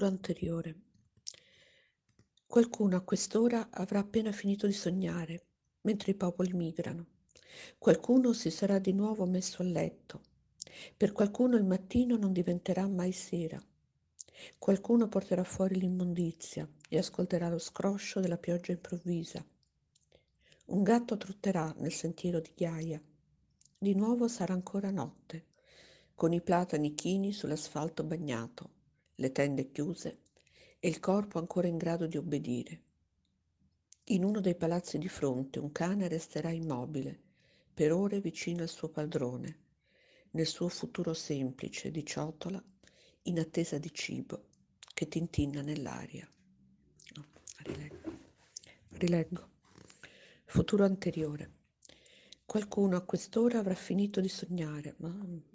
Futuro anteriore. Qualcuno a quest'ora avrà appena finito di sognare, mentre i popoli migrano. Qualcuno si sarà di nuovo messo a letto. Per qualcuno il mattino non diventerà mai sera. Qualcuno porterà fuori l'immondizia e ascolterà lo scroscio della pioggia improvvisa. Un gatto trotterà nel sentiero di ghiaia. Di nuovo sarà ancora notte, con i platani chini sull'asfalto bagnato, le tende chiuse e il corpo ancora in grado di obbedire. In uno dei palazzi di fronte un cane resterà immobile, per ore vicino al suo padrone, nel suo futuro semplice di ciotola, in attesa di cibo che tintinna nell'aria. No, rileggo. Rileggo. Futuro anteriore. Qualcuno a quest'ora avrà finito di sognare, ma